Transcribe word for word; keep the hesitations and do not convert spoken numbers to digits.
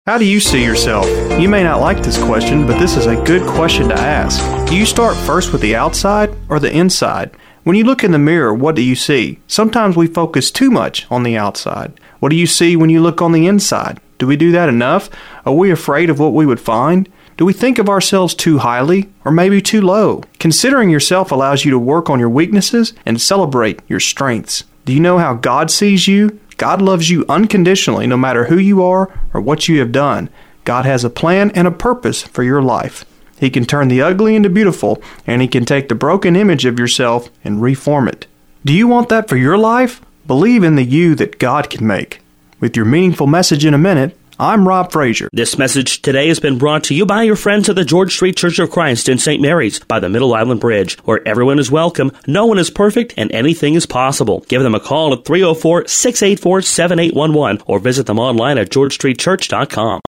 How do you see yourself? You may not like this question, but this is a good question to ask. Do you start first with the outside or the inside? When you look in the mirror, what do you see? Sometimes we focus too much on the outside. What do you see when you look on the inside? Do we do that enough? Are we afraid of what we would find? Do we think of ourselves too highly or maybe too low? Considering yourself allows you to work on your weaknesses and celebrate your strengths. Do you know how God sees you? God loves you unconditionally no matter who you are or what you have done. God has a plan and a purpose for your life. He can turn the ugly into beautiful, and He can take the broken image of yourself and reform it. Do you want that for your life? Believe in the you that God can make. With your meaningful message in a minute, I'm Rob Frazier. This message today has been brought to you by your friends at the George Street Church of Christ in Saint Mary's by the Middle Island Bridge, where everyone is welcome, no one is perfect, and anything is possible. Give them a call at three oh four, six eight four, seven eight one one or visit them online at george street church dot com.